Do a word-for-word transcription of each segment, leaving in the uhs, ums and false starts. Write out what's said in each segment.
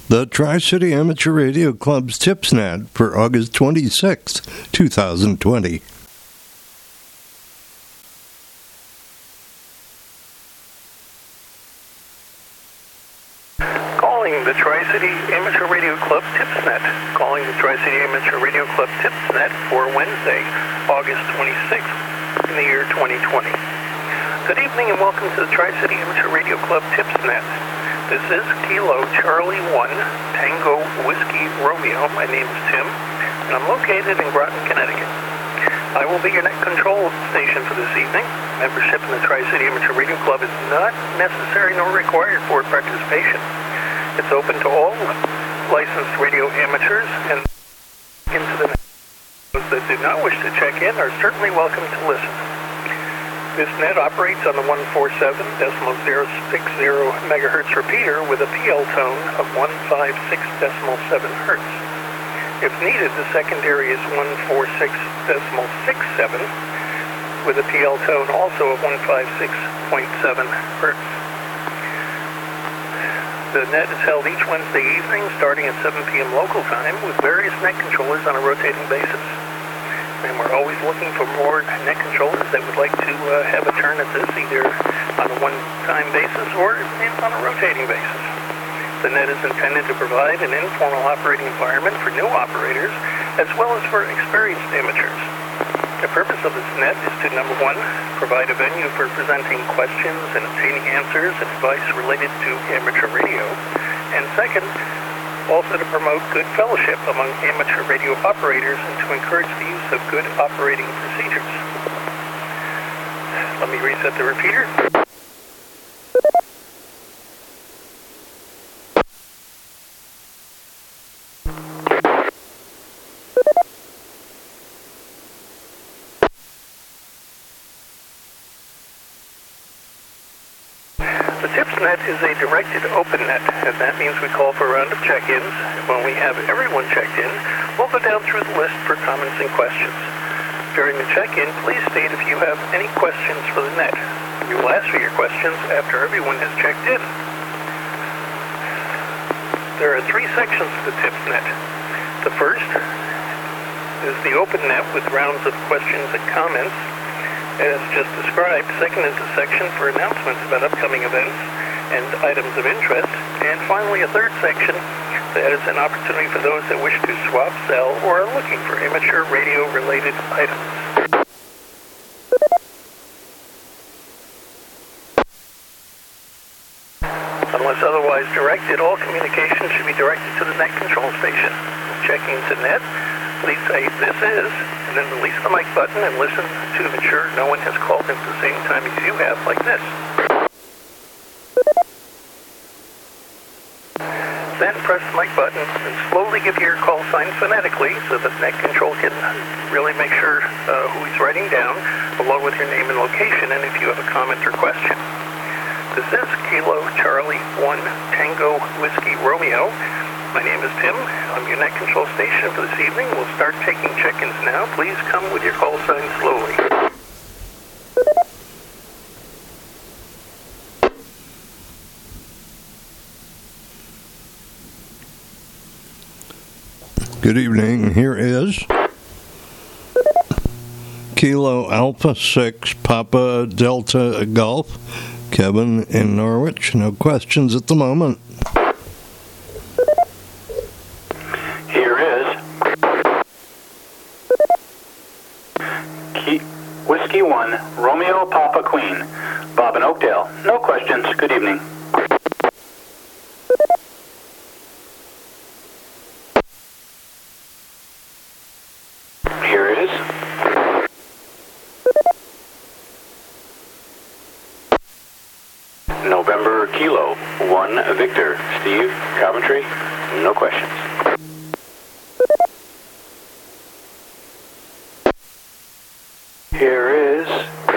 The Tri-City Amateur Radio Club's TipsNet for August twenty-sixth, twenty twenty. Calling the Tri-City Amateur Radio Club TipsNet. Calling the Tri-City Amateur Radio Club TipsNet for Wednesday, August twenty-sixth in the year twenty twenty. Good evening and welcome to the Tri-City Amateur Radio Club TipsNet. This is Kilo Charlie one, Tango Whiskey Romeo. My name is Tim, and I'm located in Groton, Connecticut. I will be your net control station for this evening. Membership in the Tri-City Amateur Radio Club is not necessary nor required for participation. It's open to all licensed radio amateurs, and into the net. Those that do not wish to check in are certainly welcome to listen. This net operates on the one forty-seven point zero six zero megahertz repeater with a P L tone of one fifty-six point seven hertz. If needed, the secondary is one forty-six point six seven with a P L tone also of one fifty-six point seven hertz. The net is held each Wednesday evening starting at seven p.m. local time with various net controllers on a rotating basis. And we're always looking for more net controllers that would like to uh, have a turn at this, either on a one-time basis or on a rotating basis. The net is intended to provide an informal operating environment for new operators, as well as for experienced amateurs. The purpose of this net is to, number one, provide a venue for presenting questions and obtaining answers and advice related to amateur radio, and second, also to promote good fellowship among amateur radio operators and to encourage the use of good operating procedures. Let me reset the repeater. The TipsNet is a directed open net, and that means we call for a round of check-ins. When we have everyone checked in, we'll go down through the list for comments and questions. During the check-in, please state if you have any questions for the net. We will ask for your questions after everyone has checked in. There are three sections to the TipsNet. The first is the open net with rounds of questions and comments, as just described. Second is a section for announcements about upcoming events and items of interest. And finally, a third section that is an opportunity for those that wish to swap, sell, or are looking for amateur radio-related items. Unless otherwise directed, all communication should be directed to the net control station. Checking to net, please say, "This is," and then release the mic button and listen to ensure no one has called in at the same time as you have, like this. Then press the mic button and slowly give your call sign phonetically so that net control can really make sure uh, who he's writing down, along with your name and location, and if you have a comment or question. This is Kilo Charlie one, Tango Whiskey Romeo. My name is Tim. I'm your net control station for this evening. We'll start taking check-ins now. Please come with your call sign slowly. Good evening. Here is Kilo Alpha six, Papa Delta Golf, Kevin in Norwich. No questions at the moment. Here is Key Whiskey one, Romeo Papa Queen, Bob in Oakdale. No questions. Good evening. Here is November Kilo one, Victor, Steve, Coventry. No questions. Here is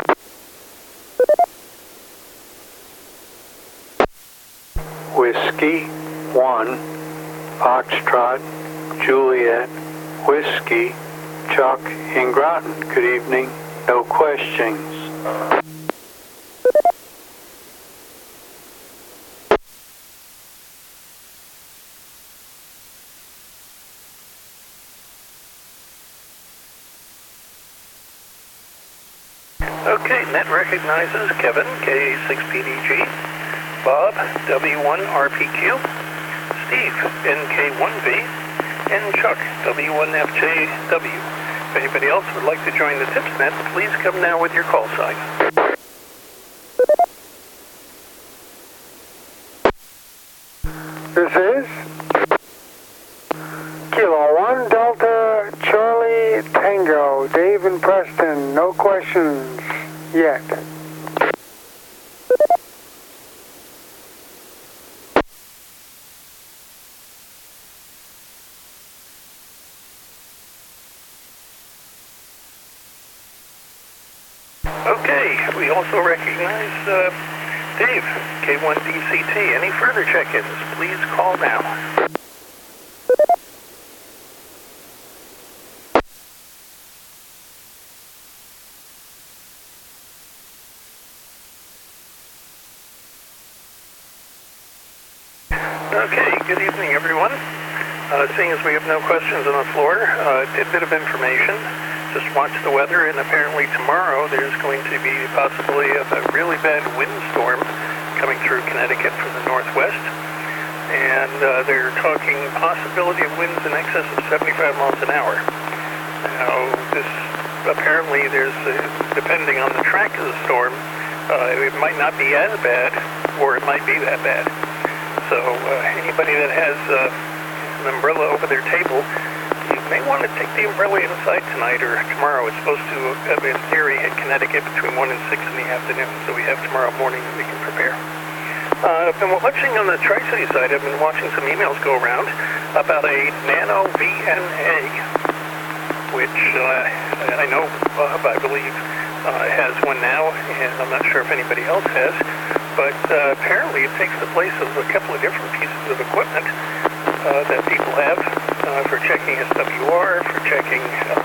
Whiskey one, Foxtrot, Juliet, Whiskey, Chuck in Groton. Good evening. No questions. Okay, Net recognizes Kevin, K A six P D G, Bob, W one R P Q, Steve, N K one V, and Chuck, W one F J W. If anybody else would like to join the TipsNet, please come now with your call sign. This is Kilo one Delta Charlie Tango, Dave and Preston. No questions yet. Okay, we also recognize uh, Dave, K one D C T. Any further check-ins, please call now. Okay, good evening, everyone. Uh, seeing as we have no questions on the floor, uh, a tidbit of information. Just watch the weather, and apparently tomorrow there's going to be a possibility of a really bad windstorm coming through Connecticut from the northwest. And uh, they're talking possibility of winds in excess of seventy-five miles an hour. Now, this apparently there's, uh, depending on the track of the storm, uh, it might not be as bad, or it might be that bad. So uh, anybody that has uh, an umbrella over their table, you may want to take the umbrella inside tonight or tomorrow. It's supposed to, uh, in theory, hit Connecticut between one and six in the afternoon, so we have tomorrow morning that we can prepare. Uh, I've been watching on the Tri-City side, I've been watching some emails go around about a Nano V N A, which uh, I know Bob, I believe, uh, has one now, and I'm not sure if anybody else has, but uh, apparently it takes the place of a couple of different pieces of equipment uh, that people have uh, for checking S W R, for checking uh,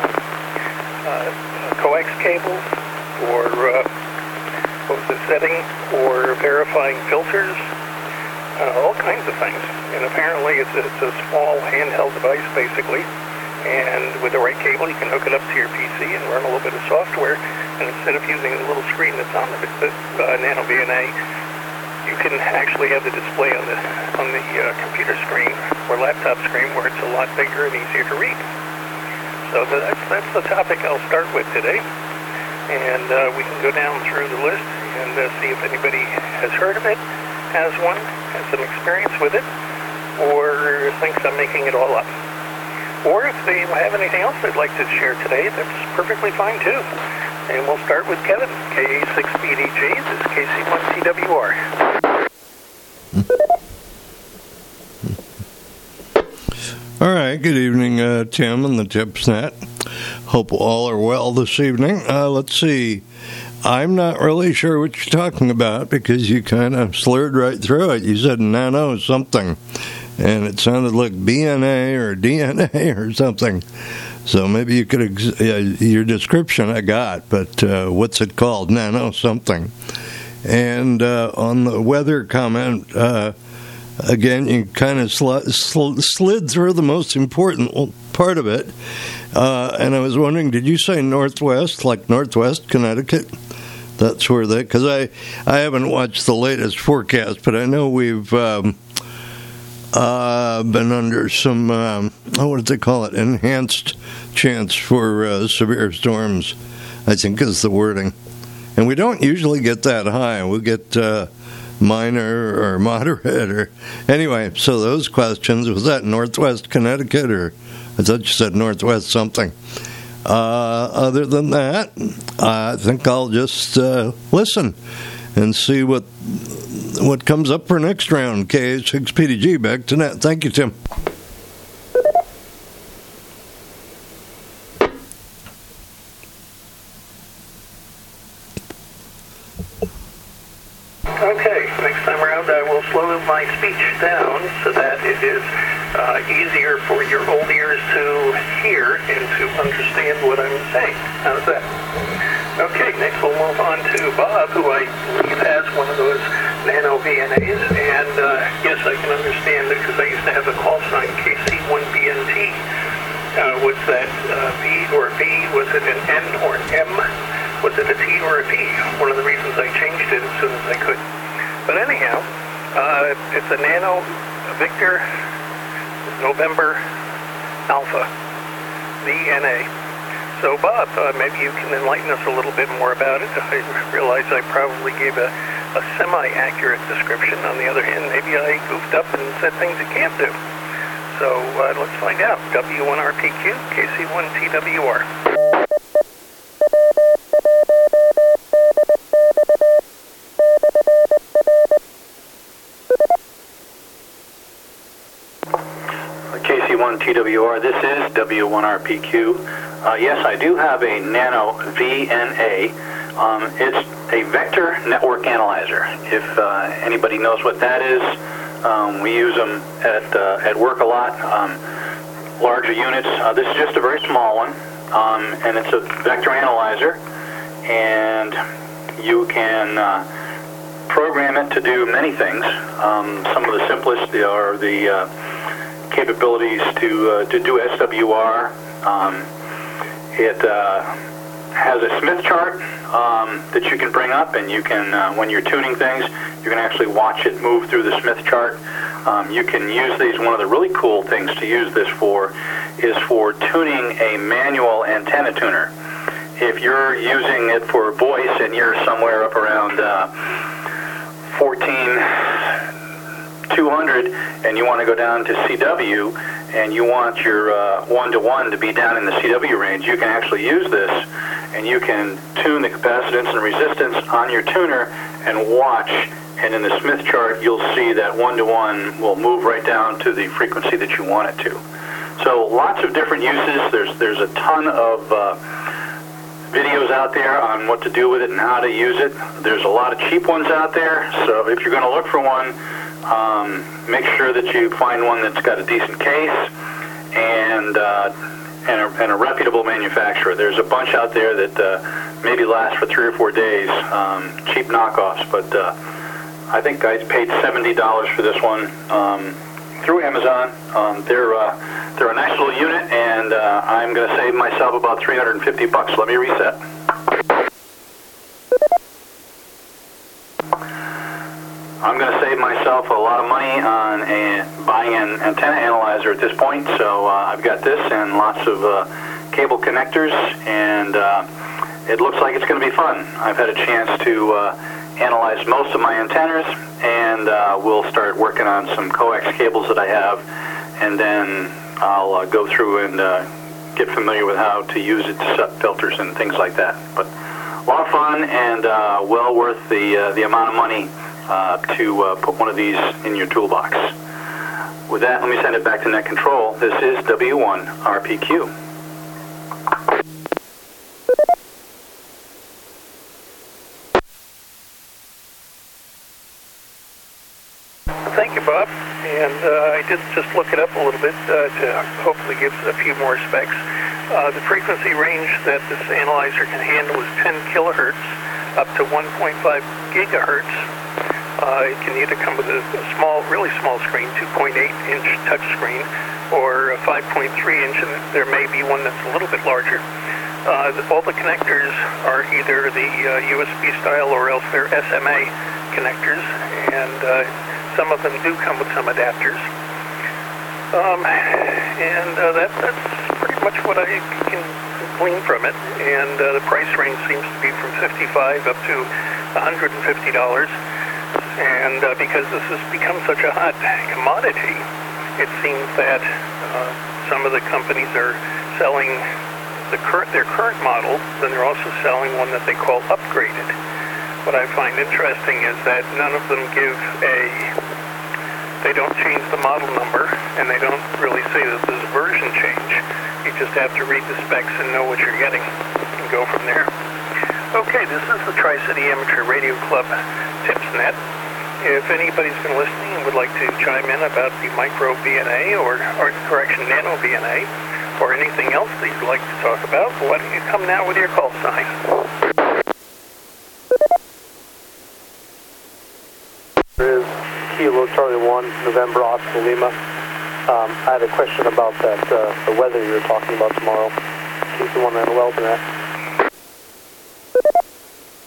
uh, coax cables, or uh, what was the setting, or verifying filters, uh, all kinds of things. And apparently it's a, it's a small handheld device, basically, and with the right cable you can hook it up to your P C and run a little bit of software, and instead of using the little screen that's on the uh, Nano V N A, you can actually have the display on the on the uh, computer screen or laptop screen where it's a lot bigger and easier to read. So that's, that's the topic I'll start with today, and uh, we can go down through the list and uh, see if anybody has heard of it, has one, has some experience with it, or thinks I'm making it all up. Or if they have anything else they'd like to share today, that's perfectly fine too. And we'll start with Kevin, K A six P D G, this is K C one T W R. All right, good evening, uh, Tim and the TipsNet. Hope all are well this evening. Uh, let's see. I'm not really sure what you're talking about because you kind of slurred right through it. You said nano something, and it sounded like B N A or D N A or something. So maybe you could, ex- uh, your description I got, but uh, what's it called? Nano something. And uh, on the weather comment, uh, again, you kind of sl- sl- slid through the most important part of it. Uh, and I was wondering, did you say northwest, like northwest Connecticut? That's where they, because I, I haven't watched the latest forecast, but I know we've um, uh, been under some, um, oh, what do they call it, enhanced chance for uh, severe storms, I think is the wording. And we don't usually get that high. We get uh, minor or moderate. or Anyway, so those questions, was that northwest Connecticut, or I thought you said northwest something. Uh, other than that, I think I'll just uh, listen and see what what comes up for next round. K A six P D G, back to net. Thank you, Tim. Okay, next time around I will slow my speech down so that it is uh, easier for your old ears to hear and to understand what I'm saying. How's that? Okay, next we'll move on to Bob, who I believe has one of those Nano V N As, and uh, yes, I can understand it because I used to have a call sign K C one B N T. Uh, was that uh, B or B? Was it an N or an M? Was it a T or W R P. One of the reasons I changed it as soon as I could. But anyhow, uh, it's a Nano Victor November Alpha, V N A. So, Bob, uh, maybe you can enlighten us a little bit more about it. I realize I probably gave a, a semi-accurate description. On the other hand, maybe I goofed up and said things it can't do. So uh, let's find out. W one R P Q, K C one T W R. K C one T W R, this is W one R P Q. Uh, yes, I do have a Nano V N A. Um, it's a vector network analyzer. If uh, anybody knows what that is, um, we use them at, uh, at work a lot. Um, larger units. Uh, this is just a very small one, um, and it's a vector analyzer, and you can uh, program it to do many things. Um, some of the simplest are the uh, capabilities to uh, to do S W R. Um, it uh, has a Smith chart um, that you can bring up, and you can, uh, when you're tuning things, you can actually watch it move through the Smith chart. Um, you can use these. One of the really cool things to use this for is for tuning a manual antenna tuner. If you're using it for voice and you're somewhere up around uh, fourteen two hundred and you want to go down to C W and you want your uh, one-to-one to be down in the C W range, you can actually use this and you can tune the capacitance and resistance on your tuner and watch, and in the Smith chart you'll see that one-to-one will move right down to the frequency that you want it to. So lots of different uses. There's, there's a ton of uh, videos out there on what to do with it and how to use it. There's a lot of cheap ones out there, so if you're going to look for one, um, make sure that you find one that's got a decent case and uh, and, a, and a reputable manufacturer. There's a bunch out there that uh, maybe last for three or four days, um, cheap knockoffs, but uh, I think I paid seventy dollars for this one um, through Amazon. Um, they're uh, they're a nice little unit, and uh, I'm going to save myself about three hundred fifty bucks. Let me reset. I'm going to save myself a lot of money on a, buying an antenna analyzer at this point. So uh, I've got this and lots of uh, cable connectors, and uh, it looks like it's going to be fun. I've had a chance to uh, analyze most of my antennas, and uh, we'll start working on some coax cables that I have, and then I'll uh, go through and uh, get familiar with how to use it to set filters and things like that. But a lot of fun, and uh, well worth the uh, the amount of money uh, to uh, put one of these in your toolbox. With that, let me send it back to Net Control. This is W one R P Q. Thank you, Bob. And uh, I did just look it up a little bit uh, to hopefully give a few more specs. Uh, the frequency range that this analyzer can handle is ten kilohertz up to one point five gigahertz. Uh, it can either come with a, a small, really small screen, two point eight inch touch screen, or a five point three inch, and there may be one that's a little bit larger. Uh, the, all the connectors are either the uh, U S B style or else they're S M A connectors, and uh, some of them do come with some adapters. Um, and uh, that, that's pretty much what I can glean from it. And uh, the price range seems to be from fifty-five dollars up to one hundred fifty dollars. And uh, because this has become such a hot commodity, it seems that uh, some of the companies are selling the current, their current model, then they're also selling one that they call upgraded. What I find interesting is that none of them give a, they don't change the model number, and they don't really say that there's a version change. You just have to read the specs and know what you're getting and go from there. Okay, this is the Tri-City Amateur Radio Club TipsNet. If anybody's been listening and would like to chime in about the micro V N A or, or correction, nano V N A, or anything else that you'd like to talk about, why don't you come now with your call sign? There is Kilo Charlie one, November Oscar Lima. Um, I had a question about that, uh, the weather you were talking about tomorrow. In case you want to welcome that.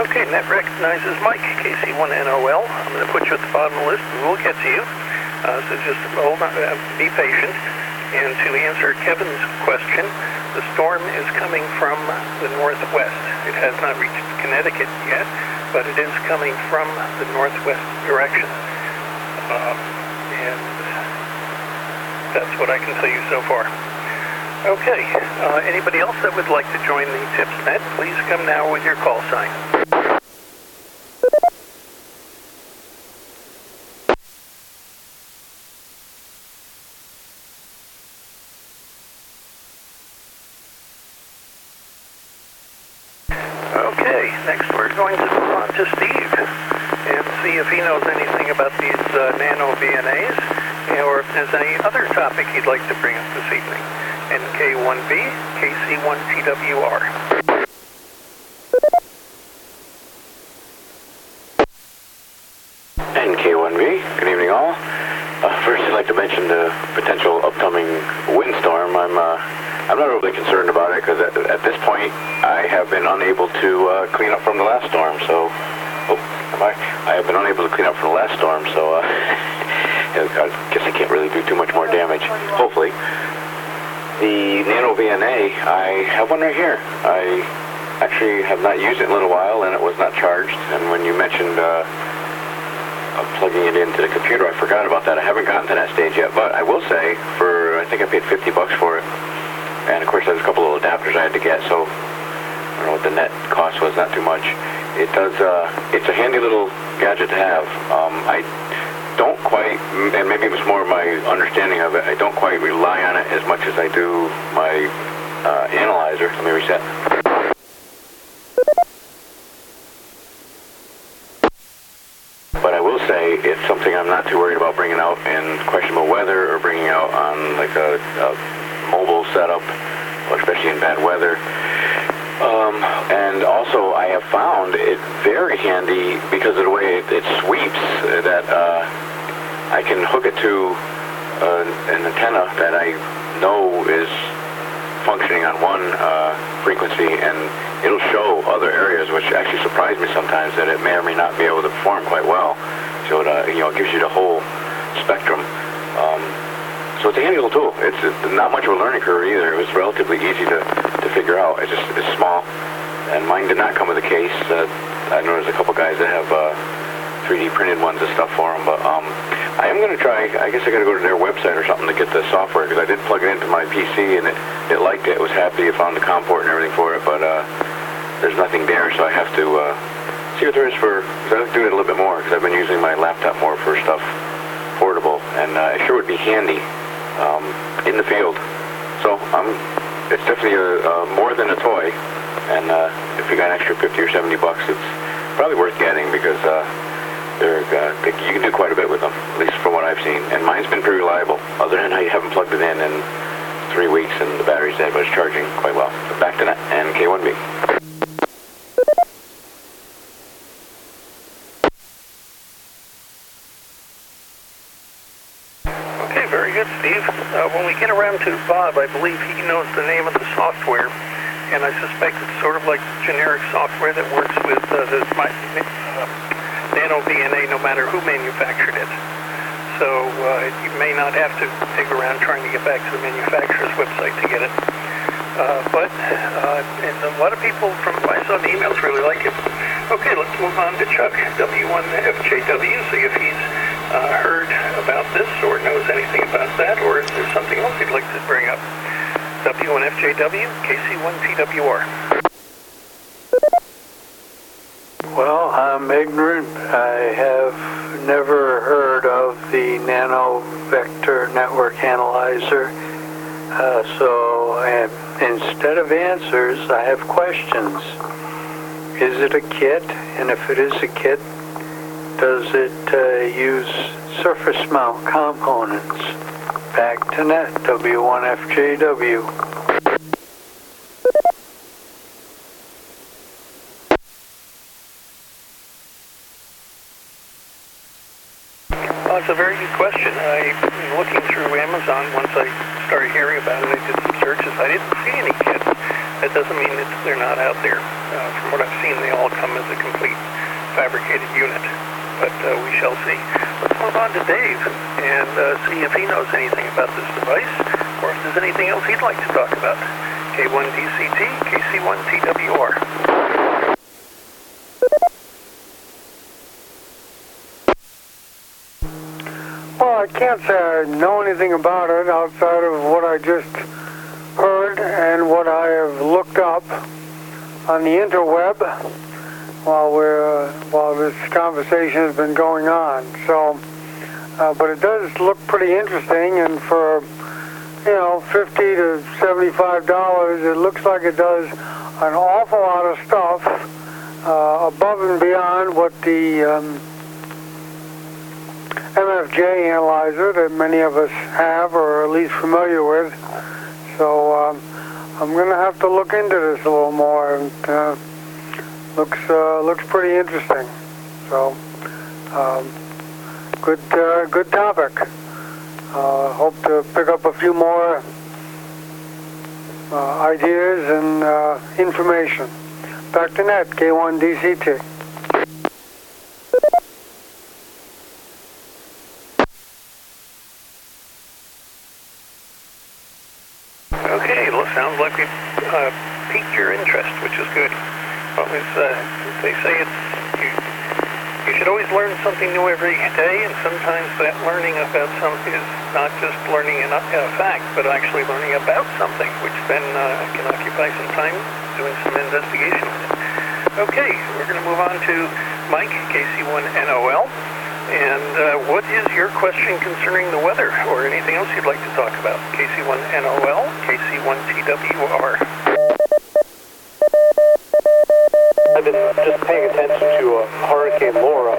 Okay, Net recognizes Mike, K C one N O L. I'm going to put you at the bottom of the list, and we'll get to you. Uh, so just hold on, uh, be patient. And to answer Kevin's question, the storm is coming from the northwest. It has not reached Connecticut yet, but it is coming from the northwest direction. Um, and that's what I can tell you so far. Okay, uh, anybody else that would like to join the TipsNet, please come now with your call sign. Okay, next we're going to move on to Steve and see if he knows anything about these uh, nano V N As, or if there's any other topic he'd like to bring up this evening. N K one B, K C one T W R. N K one B, good evening all. Uh, first I'd like to mention the potential upcoming windstorm. I'm uh, I'm not overly concerned about it because at, at this point I have been unable to uh, clean up from the last storm, so oh, am I? I have been unable to clean up from the last storm, so uh, I guess I can't really do too much more damage, hopefully. The Nano V N A, I have one right here. I actually have not used it in a little while, and it was not charged. And when you mentioned uh, uh, plugging it into the computer, I forgot about that. I haven't gotten to that stage yet, but I will say, for I think I paid fifty bucks for it. And of course, there's a couple of adapters I had to get, so I don't know what the net cost was. Not too much. It does. Uh, it's a handy little gadget to have. Um, I. don't quite, and maybe it was more my understanding of it, I don't quite rely on it as much as I do my uh, analyzer. Let me reset. But I will say it's something I'm not too worried about bringing out in questionable weather or bringing out on like a, a mobile setup, or especially in bad weather. Um, and also I have found it very handy because of the way it, it sweeps, uh, that uh, I can hook it to uh, an antenna that I know is functioning on one uh, frequency, and it'll show other areas, which actually surprised me sometimes, that it may or may not be able to perform quite well. So it, uh, you know, it gives you the whole spectrum. Um, So it's a handy little tool. It's not much of a learning curve either. It was relatively easy to, to figure out. It's just it's small, and mine did not come with a case. Uh, I know there's a couple guys that have uh, three D printed ones and stuff for them, but um, I am going to try. I guess I got to go to their website or something to get the software, because I did plug it into my P C and it, it liked it. It was happy. It found the COM port and everything for it, but uh, there's nothing there, so I have to uh, see what there is for. Because I like doing it a little bit more, because I've been using my laptop more for stuff portable, and uh, it sure would be handy. Um, in the field. So um, it's definitely a, uh, more than a toy, and uh, if you got an extra fifty or seventy bucks, it's probably worth getting, because uh, they're, uh, they, you can do quite a bit with them, at least from what I've seen. And mine's been pretty reliable, other than how you haven't plugged it in in three weeks and the battery's dead, but it's charging quite well. So back to that, and K one B. Good, Steve. Uh, when we get around to Bob, I believe he knows the name of the software, and I suspect it's sort of like generic software that works with uh, the my, uh, Nano V N A, no matter who manufactured it. So uh, you may not have to dig around trying to get back to the manufacturer's website to get it. Uh, but uh, and a lot of people from I saw the emails really like it. Okay, let's move on to Chuck, W one F J W, see if he's uh, heard about this or knows anything about that, or if there's something else he'd like to bring up. W one F J W, K C one T W R. Well, I'm ignorant. I have never heard of the Nano Vector Network Analyzer. Uh, so uh, instead of answers, I have questions. Is it a kit? And if it is a kit, does it uh, use surface mount components? Back to net, W one F J W. Well, it's a very good question. I, looking through Amazon, once I started hearing about it, I did some searches. I didn't see any kits. That doesn't mean that they're not out there. Uh, from what I've seen, they all come as a complete fabricated unit. But uh, we shall see. Let's move on to Dave and uh, see if he knows anything about this device or if there's anything else he'd like to talk about. K one D C T, K C one T W R. Well, I can't say I know anything about it outside of what I just heard and what I have looked up on the interweb while we're uh, while this conversation has been going on. So, uh, but it does look pretty interesting, and for you know fifty to seventy-five dollars, it looks like it does an awful lot of stuff uh, above and beyond what the um, M F J analyzer that many of us have or are at least familiar with. So um, I'm going to have to look into this a little more. And, uh, looks uh, looks pretty interesting. So um, good uh, good topic. Uh, hope to pick up a few more uh, ideas and uh, information. Back to net, K one D C T. Okay, well, it sounds like we've uh, piqued your interest, which is good. Well, it's, uh, they say it's you, you should always learn something new every day, and sometimes that learning about something is not just learning a uh, fact, but actually learning about something, which then uh, can occupy some time doing some investigation on it. Okay, we're going to move on to Mike, K C one N O L. And uh, what is your question concerning the weather or anything else you'd like to talk about? K C one N O L, K C one T W R. I've been just paying attention to uh, Hurricane Laura.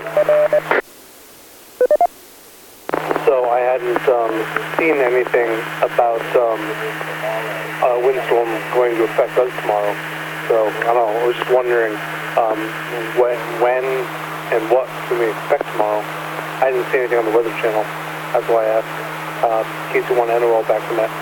So I hadn't um, seen anything about um, a windstorm going to affect us tomorrow. So I don't know, I was just wondering um, when, when and what can we expect tomorrow. I didn't see anything on the Weather Channel. That's why I asked. Uh, K C one N O L back from that.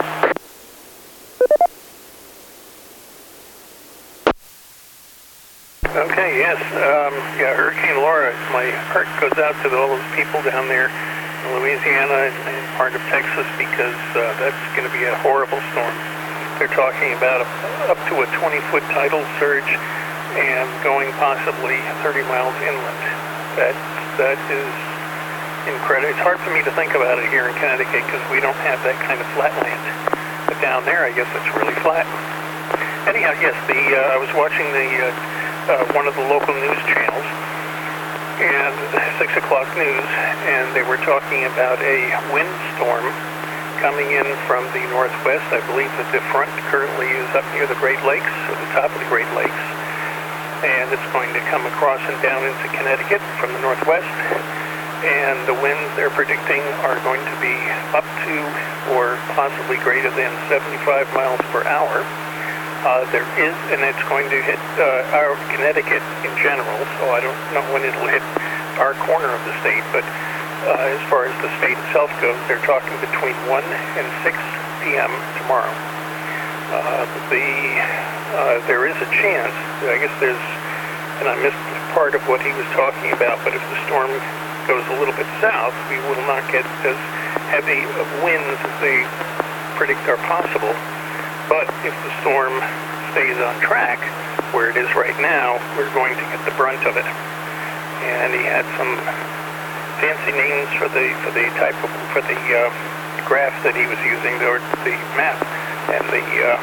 Okay, yes. Um, yeah, Hurricane Laura, my heart goes out to all those people down there in Louisiana and, and part of Texas because uh, that's going to be a horrible storm. They're talking about a, up to a twenty-foot tidal surge and going possibly thirty miles inland. That that is incredible. It's hard for me to think about it here in Connecticut because we don't have that kind of flat land. But down there, I guess it's really flat. Anyhow, yes, the uh, I was watching the uh, uh, one of the local news channels and six o'clock news, and they were talking about a windstorm coming in from the northwest. I believe that the front currently is up near the Great Lakes, or the top of the Great Lakes. And it's going to come across and down into Connecticut from the northwest. And the winds they're predicting are going to be up to or possibly greater than seventy-five miles per hour. Uh, there is, and it's going to hit uh, our Connecticut in general, so I don't know when it'll hit our corner of the state, but uh, as far as the state itself goes, they're talking between one and six p m tomorrow. Uh, the uh, there is a chance, I guess there's, and I missed part of what he was talking about, but if the storm goes a little bit south, we will not get as heavy of winds as they predict are possible. But if the storm stays on track, where it is right now, we're going to get the brunt of it. And he had some fancy names for the for the type of for the uh, graph that he was using, or the map, and the uh,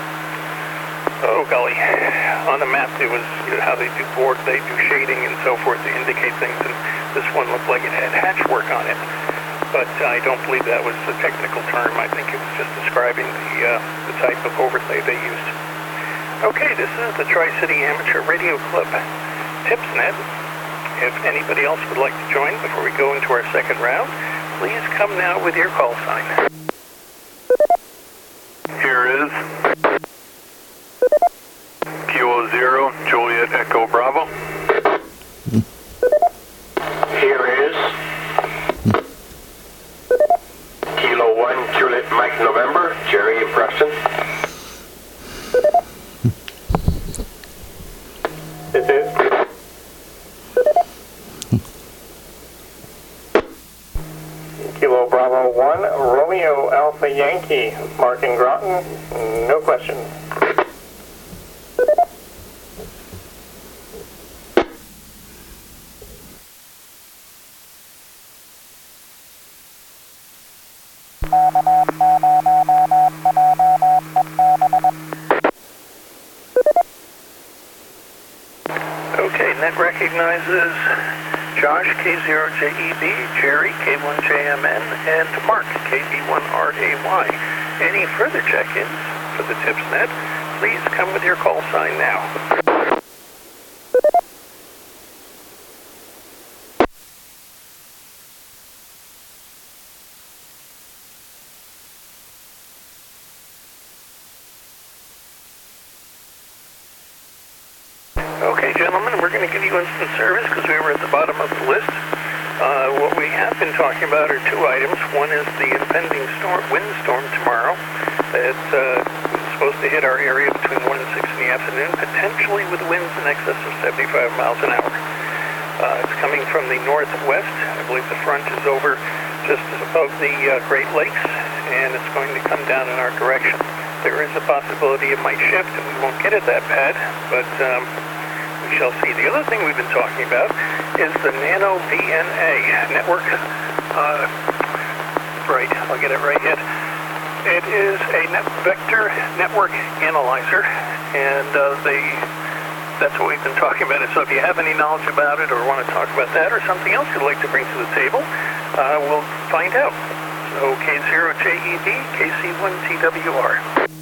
oh golly, on the map it was, you know, how they do board, they do shading and so forth to indicate things, and this one looked like it had hatchwork on it, but I don't believe that was the technical term. I think it was just describing the uh, the type of overlay they used. Okay, this is the Tri-City Amateur Radio Club TipsNet. If anybody else would like to join before we go into our second round, please come now with your call sign. Here is Kilo Zero, Juliet Echo Bravo. Here is Kilo One, Juliet Mike November, Jerry Preston. Alpha Yankee, Mark in Groton, no questions. Okay, net recognizes Josh, K zero J E B, Jerry, K one J M N, and Mark, K B one R A Y. Any further check-ins for the TipsNet, please come with your call sign now. Okay, gentlemen, we're going to give you instant service because we were at the bottom of the list. Uh, what we have been talking about are two items. One is the impending storm, windstorm tomorrow. It's uh, supposed to hit our area between one and six in the afternoon, potentially with winds in excess of seventy-five miles an hour. Uh, it's coming from the northwest. I believe the front is over just above the uh, Great Lakes, and it's going to come down in our direction. There is a possibility it might shift, and we won't get it that bad, but um, we shall see. The other thing we've been talking about is the Nano V N A network. Uh, right, I'll get it right here. It is a net vector network analyzer, and uh, they, that's what we've been talking about. So if you have any knowledge about it or want to talk about that or something else you'd like to bring to the table, uh, we'll find out. So K zero J E B, K C one T W R.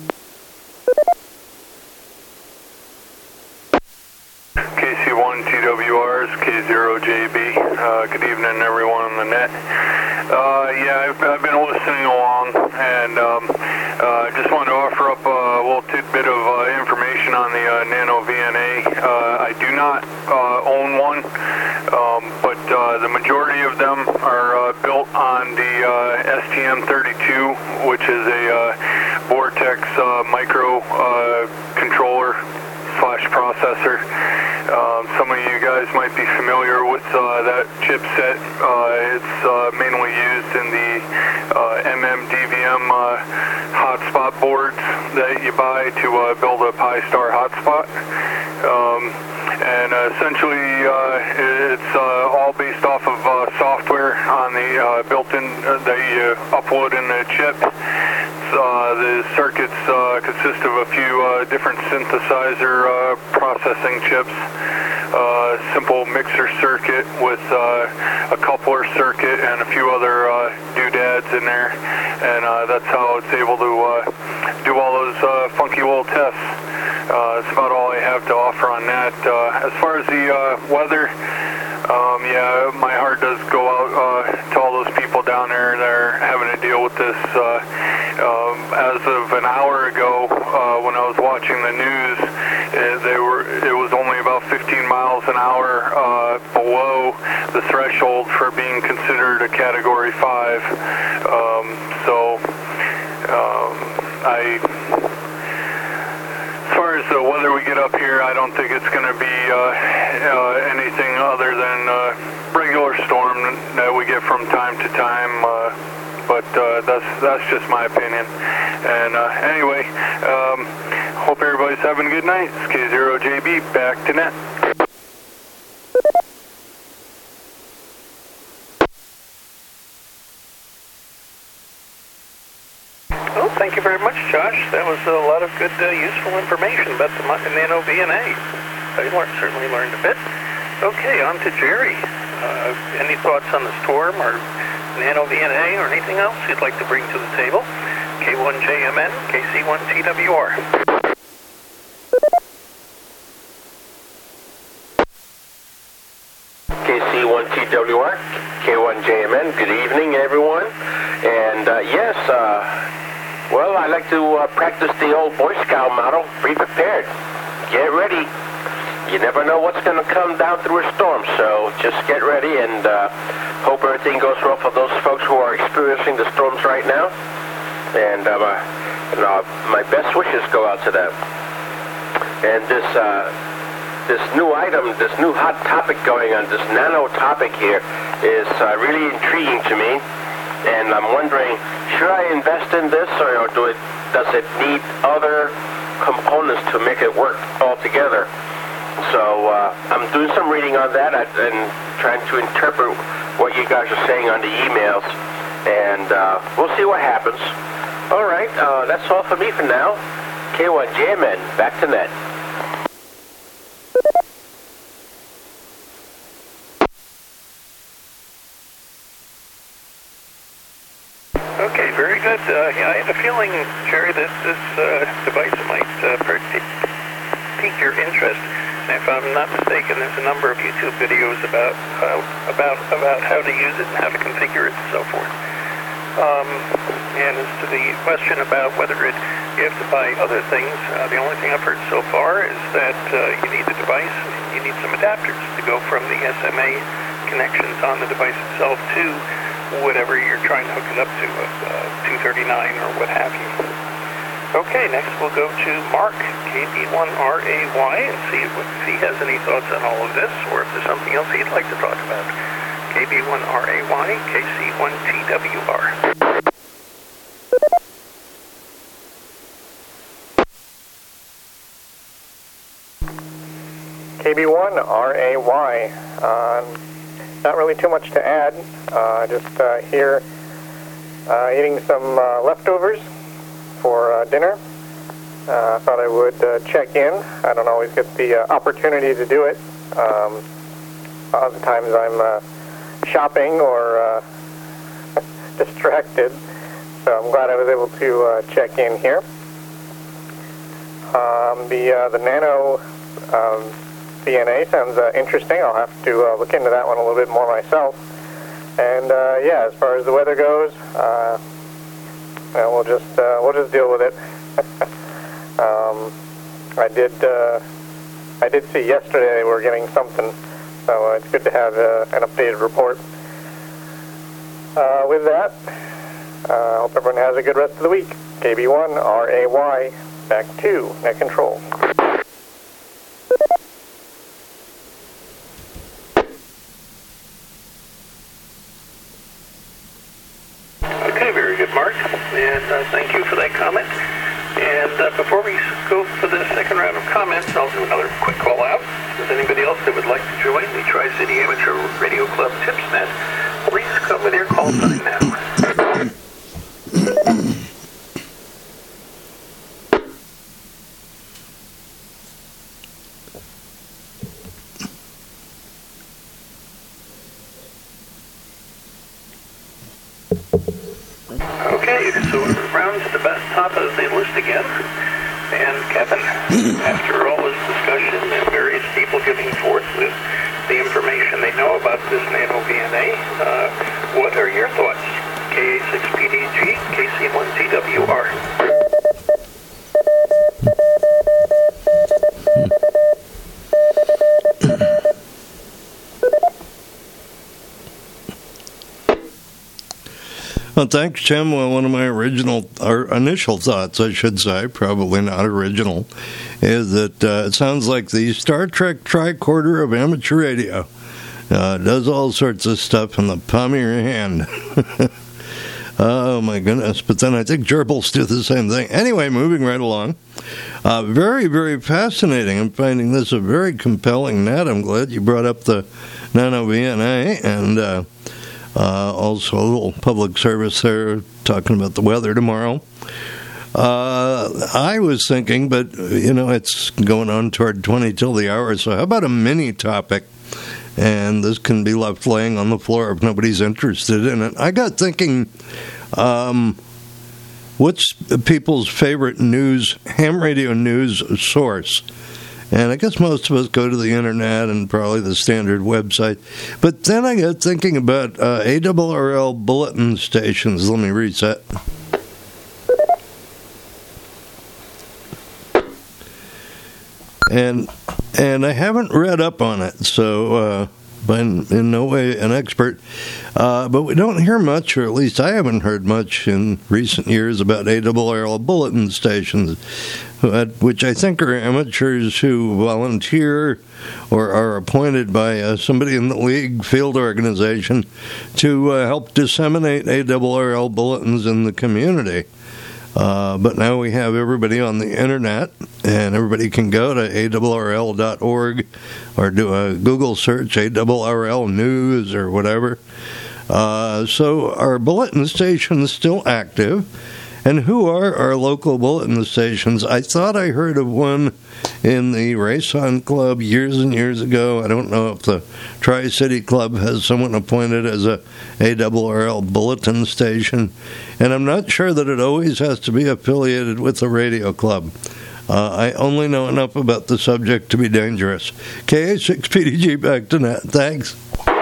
K C one T W R is K zero J B. Uh, good evening, everyone on the net. Uh, yeah, I've, I've been listening along, and um, uh, just wanted to offer up a little tidbit of uh, information on the uh, Nano V N A. Uh, I do not uh, own one, um, but uh, the majority of them are uh, built on the uh, S T M thirty-two, which is a uh, Vortex uh, micro uh, controller slash processor. Um, some of you guys might be familiar with uh, that chipset. Uh, it's uh, mainly used in the uh, M M D V M uh, hotspot boards that you buy to uh, build a Pi-Star hotspot. Um, and uh, essentially uh, it's uh, all based off of uh, software on the uh, built-in uh, that you upload in the chip. Uh, the circuits uh, consist of a few uh, different synthesizer uh, processing chips, uh, simple mixer circuit with uh, a coupler circuit and a few other uh, doodads in there, and uh, that's how it's able to uh, do all those uh, funky little tests. Uh, that's about all I have to offer on that. Uh, as far as the uh, weather, um, yeah, my heart does go out uh, to all those people down there that are having to deal with this. Uh, um, as of an hour ago, uh, when I was watching the news, it, they were it was only about fifteen miles an hour uh, below the threshold for being considered a Category five. Um, so um, I. As far as the weather we get up here, I don't think it's going to be uh, uh, anything other than uh, regular storm that we get from time to time. Uh, but uh, that's that's just my opinion. And uh, anyway, um, hope everybody's having a good night. It's K zero J B, back to net. Well, thank you very much, Josh. That was a lot of good, uh, useful information about the Nano V N A. I learned, certainly learned a bit. Okay, on to Jerry. Uh, any thoughts on the storm or Nano V N A or anything else you'd like to bring to the table? K one J M N, K C one T W R. K C one T W R, K one J M N, good evening, everyone. And uh, yes, uh, well, I like to uh, practice the old Boy Scout motto, be prepared. Get ready. You never know what's going to come down through a storm, so just get ready and uh, hope everything goes well for those folks who are experiencing the storms right now. And uh, you know, my best wishes go out to them. And this uh, this new item, this new hot topic going on, this nano topic here, is uh, really intriguing to me. and I'm wondering, should I invest in this, or do it, does it need other components to make it work all together? So uh, I'm doing some reading on that and trying to interpret what you guys are saying on the emails, and uh, we'll see what happens. All right, uh, that's all for me for now. K one J M N, back to net. Okay, very good. Uh, yeah, I had a feeling, Jerry, that this uh, device might uh, pique your interest. And if I'm not mistaken, there's a number of YouTube videos about uh, about about how to use it and how to configure it and so forth. Um, and as to the question about whether it, you have to buy other things, uh, the only thing I've heard so far is that uh, you need a device, you need some adapters to go from the S M A connections on the device itself to whatever you're trying to hook it up to, uh, two thirty-nine or what have you. Okay, next we'll go to Mark, K B one R A Y, and see if he has any thoughts on all of this, or if there's something else he'd like to talk about. K B one R A Y, K C one T W R. K B one R A Y. Uh, not really too much to add. Uh, just uh, here uh, eating some uh, leftovers for uh, dinner. I uh, thought I would uh, check in. I don't always get the uh, opportunity to do it. Um, other times I'm uh, shopping or uh, distracted, so I'm glad I was able to uh, check in here. Um, the uh, the Nano um, V N A sounds uh, interesting. I'll have to uh, look into that one a little bit more myself. And uh, yeah, as far as the weather goes, uh, well, we'll just uh, we'll just deal with it. um, I did uh, I did see yesterday they were getting something, so uh, it's good to have uh, an updated report. Uh, with that, I uh, hope everyone has a good rest of the week. K B one R A Y, back to Net Control. Okay, very good, Mark, and uh, thank you for that comment. And uh, before we go for the second round of comments, I'll do another quick call out. If there's anybody else that would like to join the Tri-City Amateur Radio Club TipsNet, please come with your call sign now. Okay, so we're round to the top of the list again. And Kevin, after all this discussion and various people giving forth with the information they know about this Nano V N A, uh, what are your thoughts? K A six P D G, K C one T W R. Well, thanks, Tim. Well, one of my original, or initial thoughts, I should say, probably not original, is that uh, it sounds like the Star Trek tricorder of amateur radio. Uh, does all sorts of stuff in the palm of your hand. Oh, my goodness. But then I think gerbils do the same thing. Anyway, moving right along. Uh, very, very fascinating. I'm finding this a very compelling net. I'm glad you brought up the Nano V N A, and uh, uh, also a little public service there talking about the weather tomorrow. Uh, I was thinking, but, you know, it's going on toward twenty till the hour, so how about a mini topic? And this can be left laying on the floor if nobody's interested in it. I got thinking, um, what's people's favorite news, ham radio news source? And I guess most of us go to the internet and probably the standard website. But then I got thinking about uh, A R R L bulletin stations. Let me reset. And and I haven't read up on it, so uh, by in, in no way an expert. Uh, but we don't hear much, or at least I haven't heard much in recent years about A R R L bulletin stations, which I think are amateurs who volunteer or are appointed by uh, somebody in the league field organization to uh, help disseminate A R R L bulletins in the community. Uh, but now we have everybody on the internet, and everybody can go to A R R L dot org or do a Google search, A R R L News or whatever. Uh, so are bulletin stations still active? And who are our local bulletin stations? I thought I heard of one in the Rayson Club years and years ago. I don't know if the Tri-City Club has someone appointed as a A R R L bulletin station. And I'm not sure that it always has to be affiliated with the radio club. Uh, I only know enough about the subject to be dangerous. K A six P D G back to net. Thanks.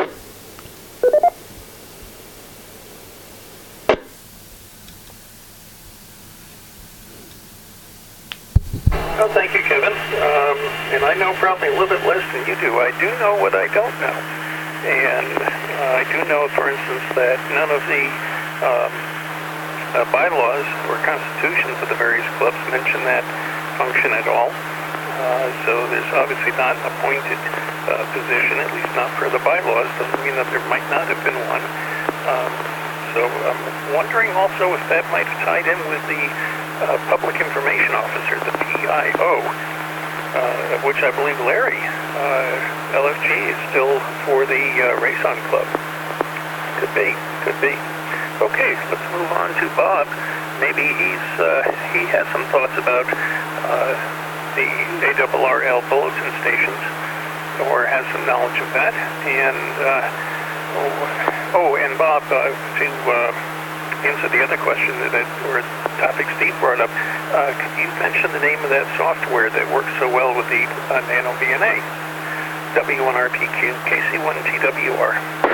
Well, thank you, Kevin. Um, and I know probably a little bit less than you do. I do know what I don't know. And uh, I do know, for instance, that none of the um, uh, bylaws or constitutions of the various clubs mention that function at all. Uh, so there's obviously not an appointed uh, position, at least not for the bylaws. Doesn't mean that there might not have been one. Um, so I'm wondering also if that might have tied in with the Uh, Public Information Officer, the P I O, uh, of which I believe Larry, uh, L F G, is still for the uh, Rayson Club. Could be, could be. Okay, let's move on to Bob. Maybe he's uh, he has some thoughts about uh, the A R R L bulletin stations, or has some knowledge of that. And uh, oh, oh, and Bob, uh, to uh, answer the other question that it, or topic Steve brought up, uh, could you mention the name of that software that works so well with the uh, Nano V N A? W one R P Q, K C one T W R.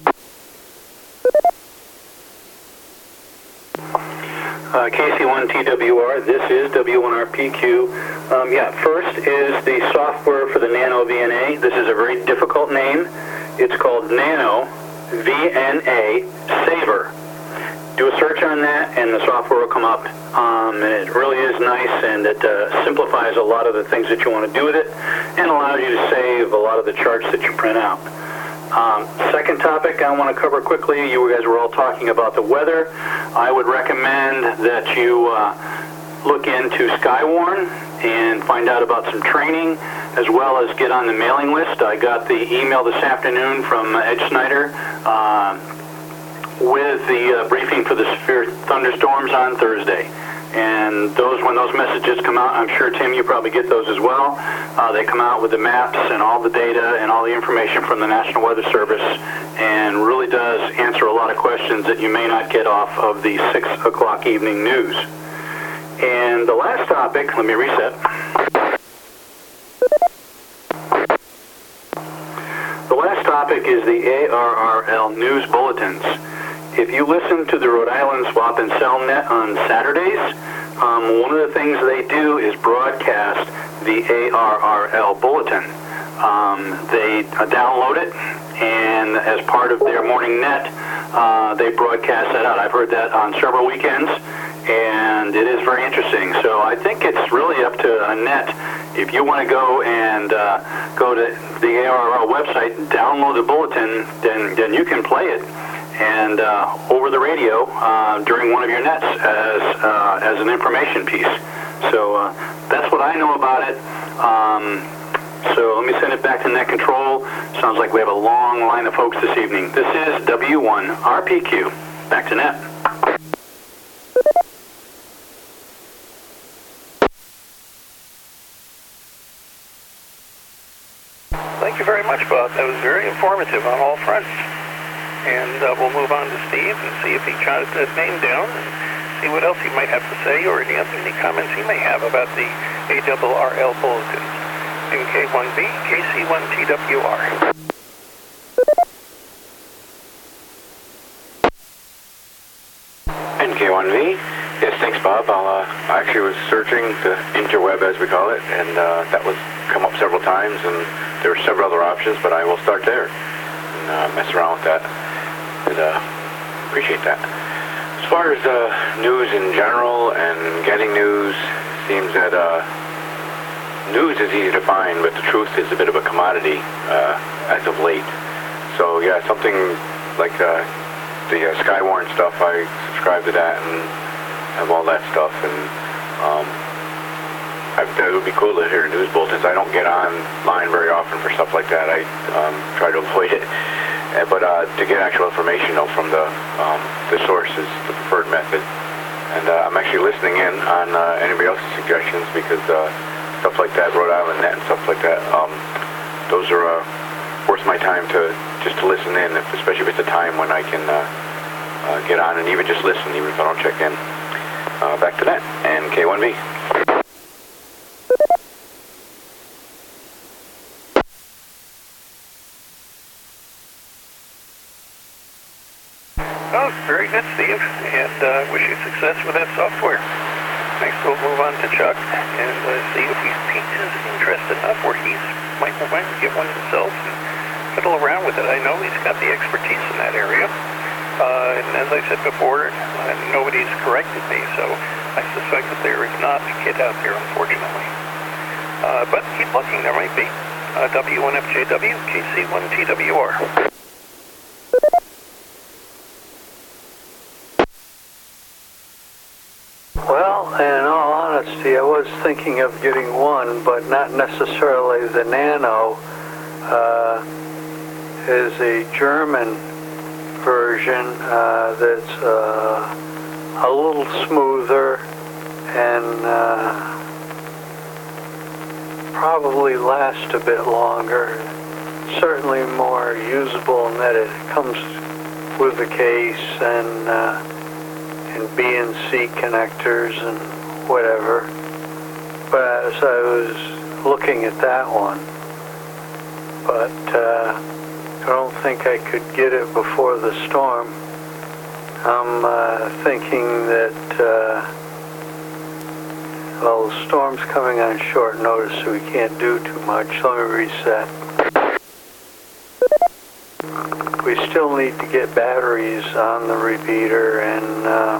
Uh, K C one T W R, this is W one R P Q. Um, yeah, first is the software for the Nano V N A. This is a very difficult name. It's called Nano V N A Saver. Do a search on that, and the software will come up. Um, and it really is nice, and it uh, simplifies a lot of the things that you want to do with it, and allows you to save a lot of the charts that you print out. Um, second topic I want to cover quickly, you guys were all talking about the weather. I would recommend that you uh, look into Skywarn and find out about some training, as well as get on the mailing list. I got the email this afternoon from Ed Snyder uh, with the uh, briefing for the severe thunderstorms on Thursday. And those, when those messages come out, I'm sure, Tim, you probably get those as well. Uh, they come out with the maps and all the data and all the information from the National Weather Service, and really does answer a lot of questions that you may not get off of the six o'clock evening news. And the last topic, let me reset. The last topic is the A R R L news bulletins. If you listen to the Rhode Island Swap and Sell Net on Saturdays, um, one of the things they do is broadcast the A R R L bulletin. Um, they uh, download it, and as part of their morning net, uh, they broadcast that out. I've heard that on several weekends, and it is very interesting. So I think it's really up to a net. If you want to go and uh, go to the A R R L website and download the bulletin, then, then you can play it. And uh, over the radio uh, during one of your nets as uh, as an information piece. So uh, that's what I know about it. Um, so let me send it back to Net Control. Sounds like we have a long line of folks this evening. This is W one R P Q. Back to Net. Thank you very much, Bob. That was very informative on all fronts. And uh, we'll move on to Steve and see if he jotted that name down and see what else he might have to say, or any, any comments he may have about the A R R L bulletins in K one B, K C one T W R. And K one V, yes, thanks, Bob. I'll, uh, I actually was searching the interweb, as we call it, and uh, that was come up several times, and there were several other options, but I will start there. uh, mess around with that. I'd uh, appreciate that. As far as uh, news in general and getting news, seems that uh, news is easy to find, but the truth is a bit of a commodity uh, as of late. So yeah, something like uh, the uh, Skywarn stuff, I subscribe to that and have all that stuff, and um, I, it would be cool to hear news bulletins. I don't get online very often for stuff like that. I um, try to avoid it. Uh, but uh, to get actual information, though, from the um, the source is the preferred method. And uh, I'm actually listening in on uh, anybody else's suggestions, because uh, stuff like that, Rhode Island Net and stuff like that, um, those are uh, worth my time to just to listen in, if, especially if it's a time when I can uh, uh, get on and even just listen, even if I don't check in. Uh, back to that, and K one B. Oh, very good, Steve, and uh, wish you success with that software. Next, we'll move on to Chuck and uh, see if he's piqued his interest enough where he might want to get one himself and fiddle around with it. I know he's got the expertise in that area, uh, and as I said before, uh, nobody's corrected me, so I suspect that there is not a kid out there, unfortunately. Uh, but keep looking, there might be. Uh, W one F J W, K C one T W R. Well, in all honesty, I was thinking of getting one, but not necessarily the Nano. Uh, is a German version uh, that's uh, a little smoother and uh, probably lasts a bit longer. Certainly more usable in that it comes with the case and uh, and B and C connectors and whatever. But as I was looking at that one, but uh, I don't think I could get it before the storm. I'm uh, thinking that, uh, well, the storm's coming on short notice, so we can't do too much. Let me reset. We still need to get batteries on the repeater, and uh,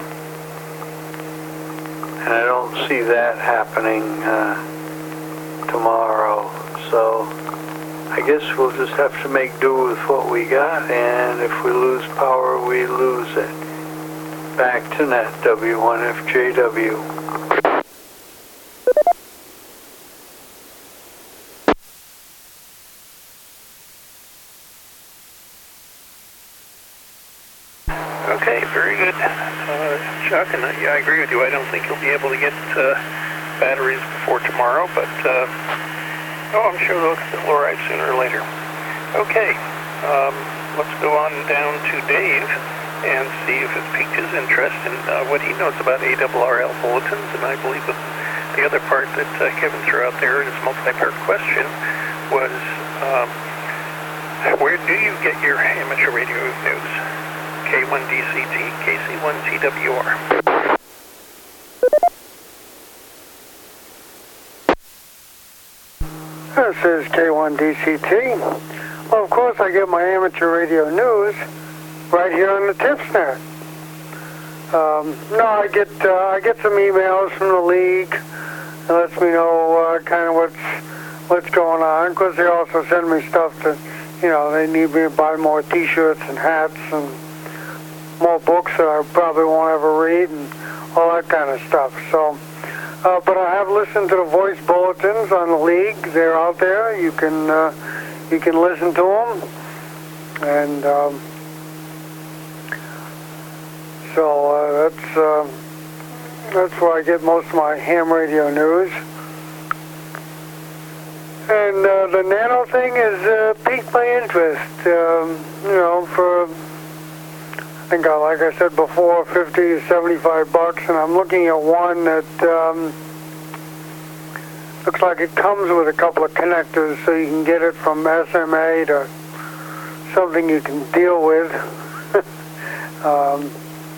and I don't see that happening uh, tomorrow. So I guess we'll just have to make do with what we got, and if we lose power, we lose it. Back to net, W one F J W. Okay, very good, uh, Chuck, and uh, yeah, I agree with you. I don't think you'll be able to get uh, batteries before tomorrow, but uh, oh, I'm sure they'll, they'll arrive sooner or later. Okay, um, let's go on down to Dave and see if it's piqued his interest in uh, what he knows about A R R L bulletins, and I believe that the other part that uh, Kevin threw out there in his multi-part question was, um, where do you get your amateur radio news? K one D C T, K C one T W R. This is K one D C T. Well, of course, I get my amateur radio news right here on the TipsNet. Um, no, I get uh, I get some emails from the league that lets me know uh, kind of what's what's going on. Of course, they also send me stuff that, you know, they need me to buy more T-shirts and hats and more books that I probably won't ever read and all that kind of stuff. So, uh, but I have listened to the voice bulletins on the league. They're out there. You can uh, you can listen to them, and um, so uh, that's uh, that's where I get most of my ham radio news. And uh, the Nano thing has uh, piqued my interest. Um, you know, for I think, uh, like I said before, fifty to seventy-five bucks, and I'm looking at one that um, looks like it comes with a couple of connectors, so you can get it from S M A to something you can deal with. um,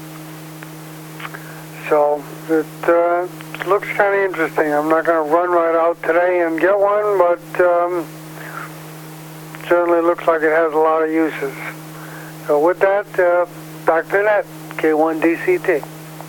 so it uh, looks kind of interesting. I'm not going to run right out today and get one, but um, certainly looks like it has a lot of uses. So with that, uh, back to net, K one D C T.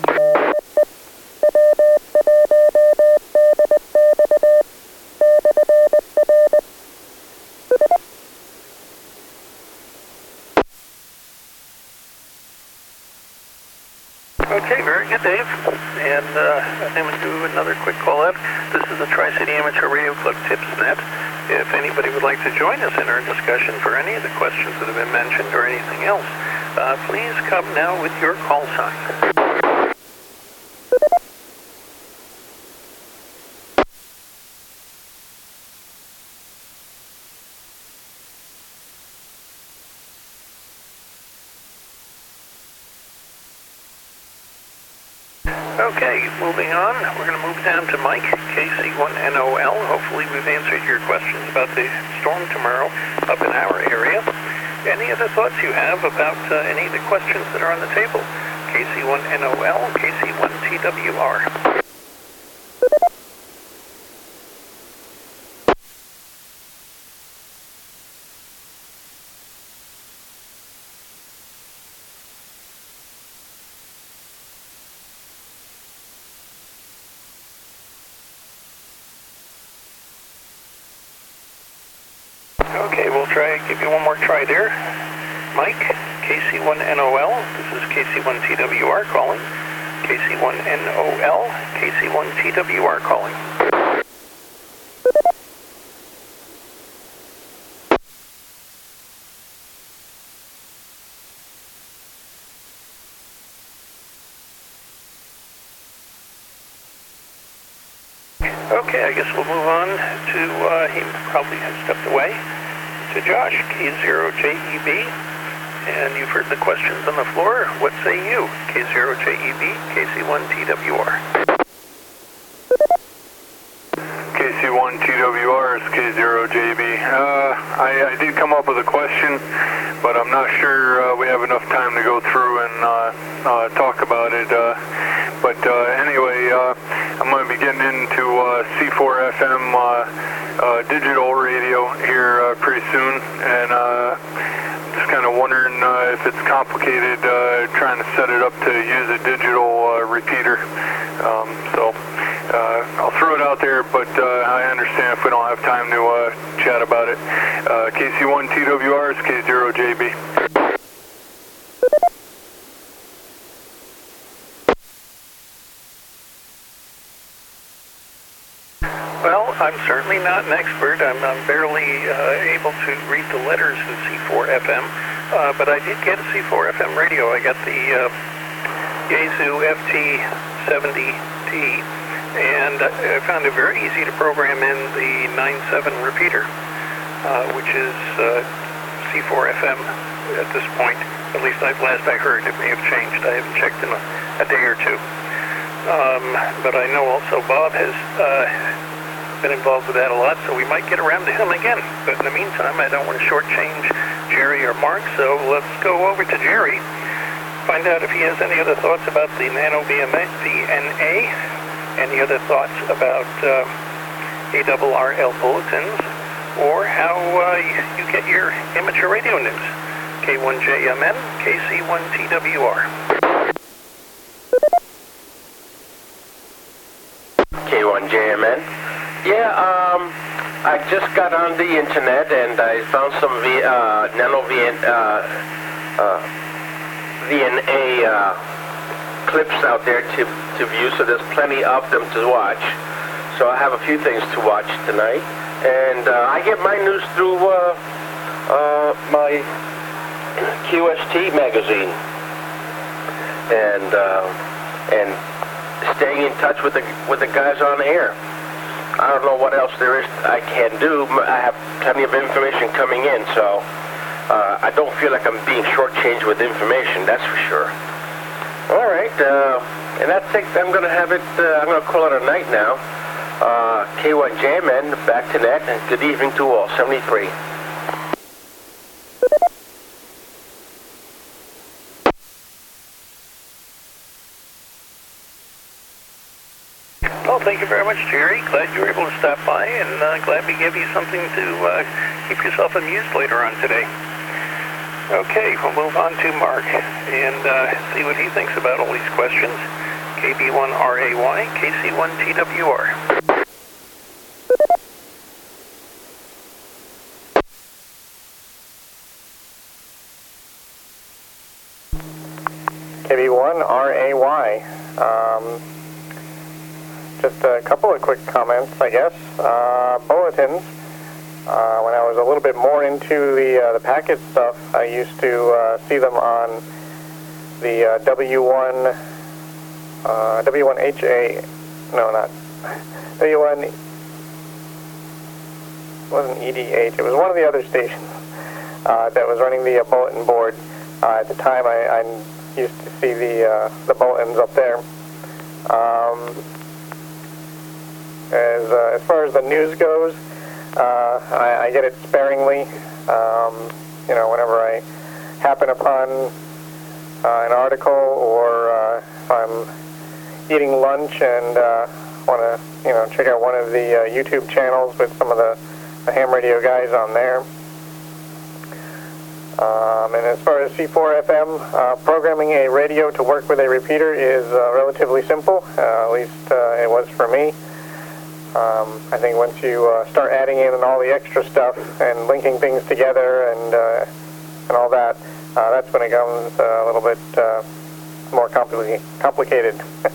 Okay, very good, Dave. And uh, I'm going to do another quick call out. This is the Tri-City Amateur Radio Club TipsNet. If anybody would like to join us in our discussion for any of the questions that have been mentioned or anything else, uh, please come now with your call sign. Okay, moving on. We're going to move down to Mike, K C one N O L. Hopefully we've answered your questions about the storm tomorrow up in our area. Any other thoughts you have about uh, any of the questions that are on the table? K C one N O L, K C one T W R. Okay, we'll try, give you one more try there. Mike, K C one N O L, this is K C one T W R calling. K C one N O L, K C one T W R calling. Okay, I guess we'll move on to, uh, he probably has stepped away, to Josh, K zero J E B, and you've heard the questions on the floor. What say you? K zero J E B, K C one T W R. K C one T W R is K zero J B. Uh, I, I did come up with a question, but I'm not sure uh, we have enough time to go through and uh, uh, talk about it. Uh, but uh, anyway, uh, I'm going to be getting into uh, C four F M uh, uh, digital radio here uh, pretty soon, and uh, just kind of wondering uh, if it's complicated uh, trying to set it up to use a digital uh, repeater. Um, so uh, I'll throw it out there, but uh, I understand if we don't have time to uh, chat about it. Uh, K C one T W R is K zero J B. Well, I'm certainly not an expert. I'm, I'm barely uh, able to read the letters in C four F M, uh, but I did get a C four F M radio. I got the uh, Yaesu F T seventy T, and I found it very easy to program in the nine seven repeater, uh, which is uh, C four F M at this point. At least I've, last I heard, it may have changed. I haven't checked in a, a day or two. Um, but I know also Bob has uh, been involved with that a lot, so we might get around to him again. But in the meantime, I don't want to shortchange Jerry or Mark, so let's go over to Jerry, find out if he has any other thoughts about the Nano V N A, any other thoughts about uh, A R R L bulletins, or how uh, you, you get your amateur radio news. K one J M N, K C one T W R. K one J M N. Yeah, um, I just got on the internet and I found some v, uh, Nano V N, uh, uh, V N A uh, clips out there to, to view, so there's plenty of them to watch. So I have a few things to watch tonight. And uh, I get my news through uh, uh, my Q S T magazine. And, uh, and staying in touch with the, with the guys on air. I don't know what else there is I can do. I have plenty of information coming in, so uh, I don't feel like I'm being shortchanged with information, that's for sure. All right, uh, and I think I'm going to have it, uh, I'm going to call it a night now. Uh, K one J M N, back to net, and good evening to all, seventy-three. Well, thank you very much, Jerry. Glad you were able to stop by, and uh, glad we gave you something to uh, keep yourself amused later on today. Okay, we'll move on to Mark and uh, see what he thinks about all these questions. K B one R A Y, K C one T W R. K B one R A Y. Um, just a couple of quick comments, I guess. Uh, bulletins. Uh, when I was a little bit more into the uh, the packet stuff, I used to uh, see them on the uh, W one uh, W one H A. No, not W one. It wasn't E D H. It was one of the other stations uh, that was running the uh, bulletin board. Uh, at the time, I, I used to see the uh, the bulletins up there. Um, as uh, as far as the news goes, uh, I, I get it sparingly. Um, you know, whenever I happen upon uh, an article, or uh, if I'm eating lunch and uh, want to, you know, check out one of the uh, YouTube channels with some of the, the ham radio guys on there. Um, and as far as C four F M, uh, programming a radio to work with a repeater is uh, relatively simple. Uh, at least uh, it was for me. Um, I think once you uh, start adding in all the extra stuff and linking things together and uh, and all that, uh, that's when it becomes uh, a little bit uh, more compli complicated.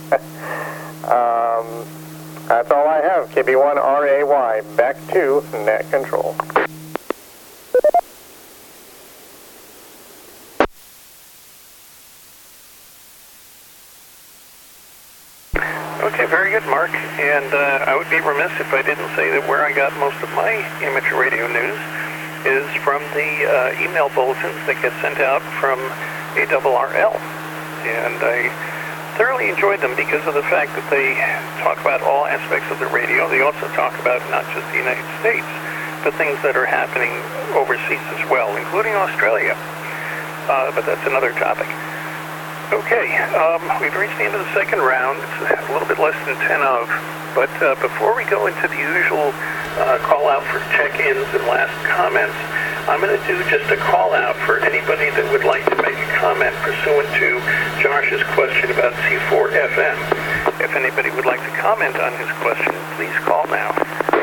um, that's all I have. K B one R A Y. Back to Net Control. Okay, very good, Mark. And uh, I would be remiss if I didn't say that where I got most of my amateur radio news is from the uh, email bulletins that get sent out from A R R L. And I thoroughly enjoyed them because of the fact that they talk about all aspects of the radio. They also talk about not just the United States, but things that are happening overseas as well, including Australia. Uh, but that's another topic. Okay, um, we've reached the end of the second round. It's a little bit less than ten of, but uh, before we go into the usual uh, call out for check-ins and last comments, I'm going to do just a call out for anybody that would like to make a comment pursuant to Josh's question about C four F M. If anybody would like to comment on his question, please call now.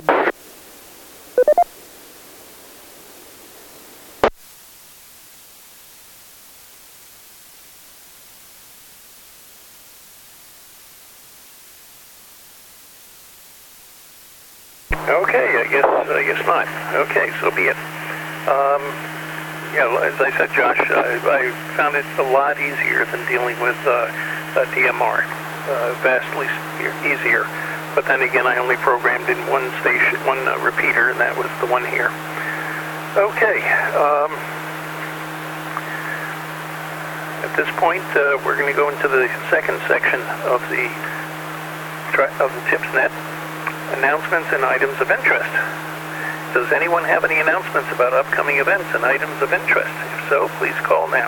Okay, I guess I guess not. Okay, so be it. Um, yeah, as I said, Josh, I, I found it a lot easier than dealing with uh, a D M R. Uh, vastly easier. But then again, I only programmed in one station, one uh, repeater, and that was the one here. Okay. Um, at this point, uh, we're going to go into the second section of the of the TipsNet. Announcements and items of interest. Does anyone have any announcements about upcoming events and items of interest? If so, please call now.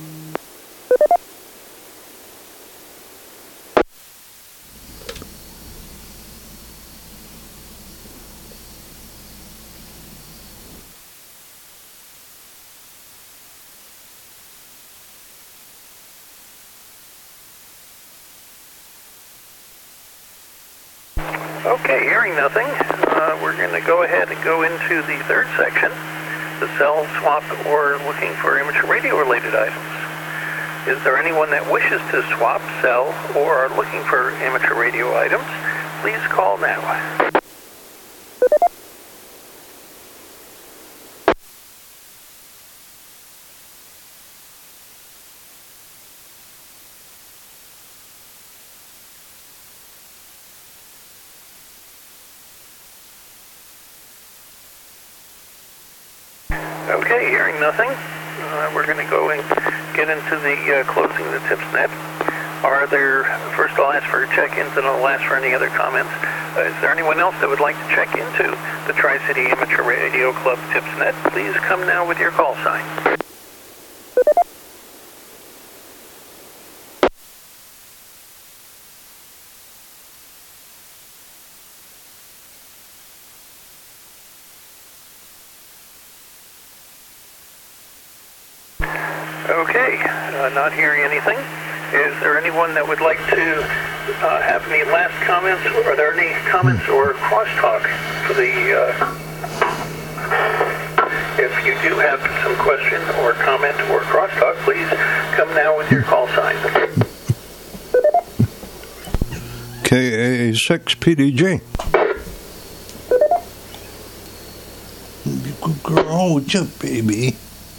Okay, hearing nothing, uh, we're going to go ahead and go into the third section, the sell, swap, or looking for amateur radio-related items. Is there anyone that wishes to swap, sell, or are looking for amateur radio items? Please call now. Okay, hearing nothing, uh, we're going to go and get into the uh, closing of the TipsNet. Are there, first I'll ask for check-ins and I'll ask for any other comments. Uh, is there anyone else that would like to check into the Tri-City Amateur Radio Club TipsNet? Please come now with your call sign. Okay, uh, not hearing anything. Is there anyone that would like to uh, have any last comments? Are there any comments or crosstalk for the... Uh, if you do have some question or comment or crosstalk, please come now with your call sign. K A six P D J. Good girl, what's up, baby?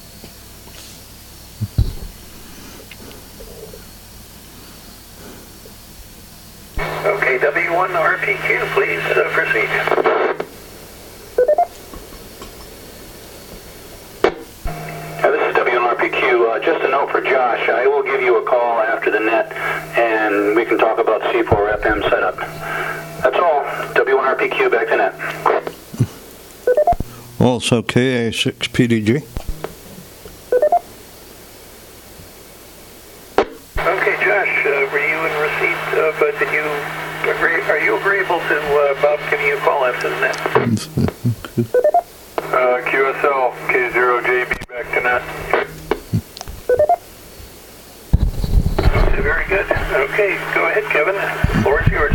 Okay, W one R P Q, please uh, proceed. Uh, this is W one R P Q. Uh, just a note for Josh. I will give you a call after the net, and we can talk about C four F M setup. That's all. W one R P Q, back to net. Also K A six P D J. Okay, Josh, uh, were you in receipt of, uh, did you agree, are you agreeable to uh, Bob giving you a call after the net? Uh, Q S L, K zero J B, back to net. Okay, very good. Okay, go ahead, Kevin. The floor is yours.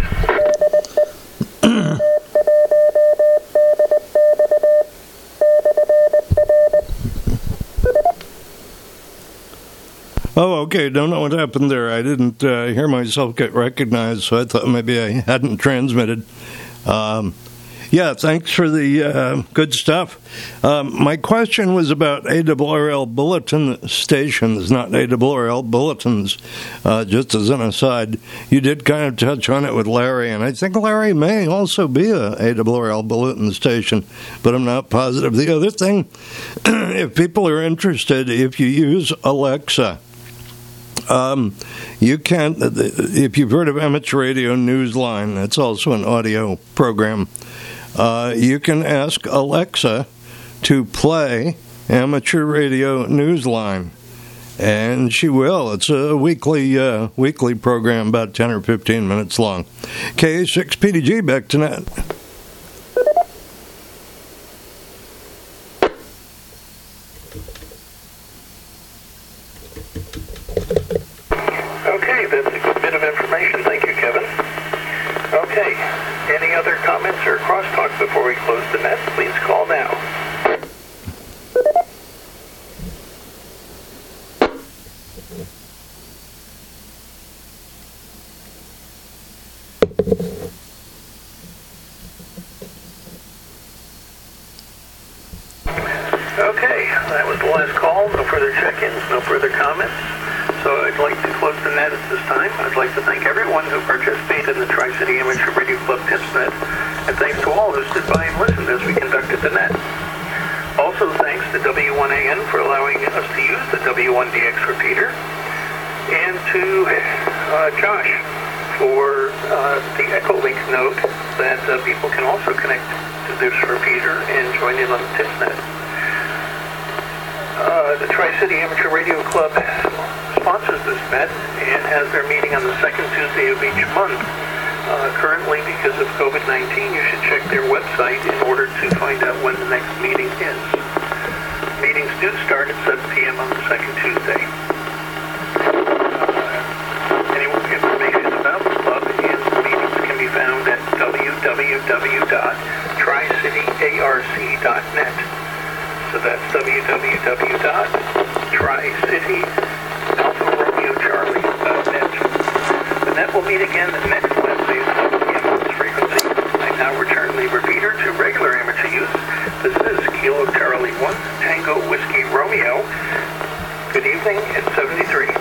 Oh, okay. Don't know what happened there. I didn't uh, hear myself get recognized, so I thought maybe I hadn't transmitted. Um, yeah, thanks for the uh, good stuff. Um, my question was about A R R L bulletin stations, not A R R L bulletins. Uh, just as an aside, you did kind of touch on it with Larry, and I think Larry may also be a A R R L bulletin station, but I'm not positive. The other thing, if people are interested, if you use Alexa, Um, you can, if you've heard of Amateur Radio Newsline, it's also an audio program, uh, you can ask Alexa to play Amateur Radio Newsline, and she will. It's a weekly uh, weekly program, about ten or fifteen minutes long. K A six P D G, back to net. Okay, that's a good bit of information. Thank you, Kevin. Okay, any other comments or crosstalk before we close the net? Please call now. Okay, that was the last call. No further check-ins, no further comments. So I'd like to close the net at this time. I'd like to thank everyone who participated in the Tri-City Amateur Radio Club TipsNet, and thanks to all who stood by and listened as we conducted the net. Also thanks to W one A N for allowing us to use the W one D X repeater, and to uh, Josh for uh, the Echolink note that uh, people can also connect to this repeater and join in on the TipsNet. Uh, the Tri-City Amateur Radio Club sponsors this net and has their meeting on the second Tuesday of each month. Uh, currently, because of COVID nineteen, you should check their website in order to find out when the next meeting is. Meetings do start at seven p.m. on the second Tuesday. Uh, any more information about the club and the meetings can be found at w w w dot tri city a r c dot net. So that's w w w dot tri city alpha romeo charlie dot net. The net will meet again next Wednesday at seven p.m. on this frequency. I now return the repeater to regular amateur use. This is Kilo Charlie one, Tango Whiskey Romeo. Good evening at seventy-three.